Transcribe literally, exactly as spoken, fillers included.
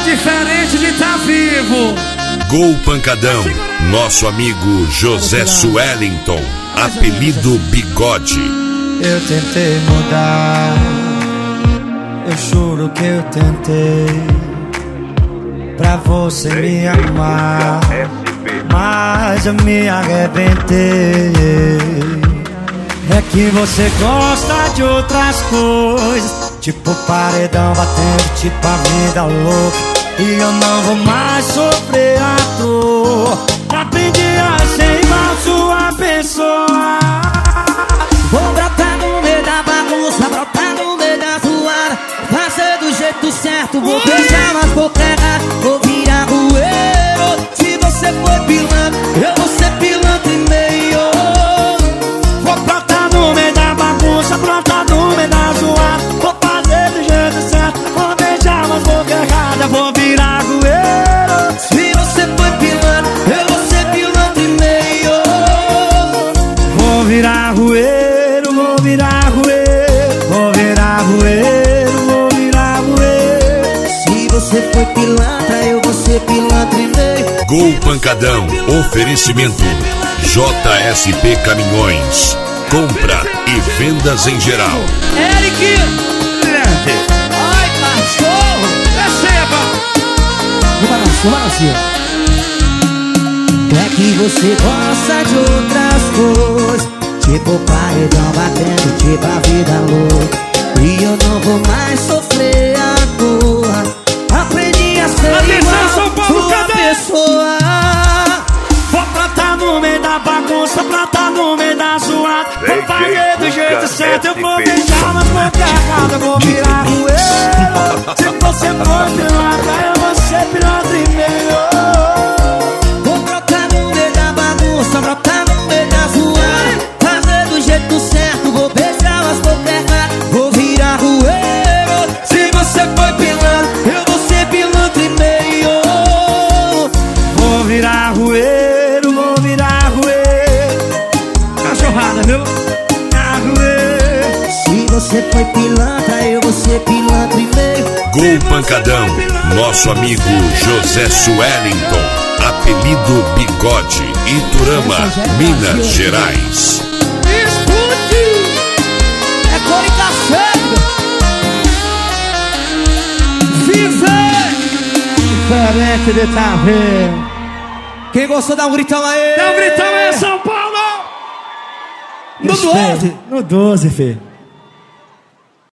diferente de estar vivo. Gol Pancadão, nosso amigo José Suellington, apelido Bigode. Eu tentei mudar, eu juro que eu tentei, pra você me amar, mas eu me arrebentei. É que você gosta de outras coisas, tipo paredão batendo, tipo a vida louca. E eu não vou mais sofrer à toa. Aprendi a ser igual sua pessoa. Vou brotar no meio da bagunça, brotar no meio da zoada, fazer do jeito certo, vou beijar mas vou errar, vou virar rueiro. Se você for pilantra, eu vou ser pilantra e meio. Vou brotar no meio da bagunça, brotar no meio da zoada, vou fazer do jeito certo, vou beijar mas vou errar, eu vou virar rueiro. Se você for pilantra, eu vou ser pilantra e meio. Vou virar rueiro, vou virar rueiro, vou virar rueiro, vou virar rueiro. Se você for pilantra, eu vou ser pilantra e meio. Gol Pancadão, oferecimento J S P Caminhões, compra e vendas em geral. Eric! Ai, cachorro! Receba! É que você gosta de outras coisas, tipo paredão batendo, tipo a vida louca. E eu não vou mais sofrer à toa. Aprendi a ser Atenção, São igual Paulo, sua cadê? pessoa. Vou plantar no meio da bagunça, plantar no meio da zoada, vou fazer do jeito certo, eu vou beijar mas vou errar, eu vou virar rueiro. Se você for pilantra, eu vou ser pilantra e meio. Vou brotar no meio da bagunça, brotar no meio da zoada, fazer do jeito certo, vou beijar mas vou errar, vou virar rueiro. Se você for pilantra, eu vou ser pilantra e meio. Vou virar rueiro, vou virar rueiro. Cachorrada, viu? Virar rueiro. Se você foi pilantra, eu vou ser pilantra e meio. Gol Pancadão, nosso amigo José Suellington, apelido Bigode, Iturama, Minas Gerais. Escute! É cor e cacete! Diferente de tá vendo. Quem gostou dá um gritão aí! Dá um gritão aí, São Paulo! No doze! No doze, Fê.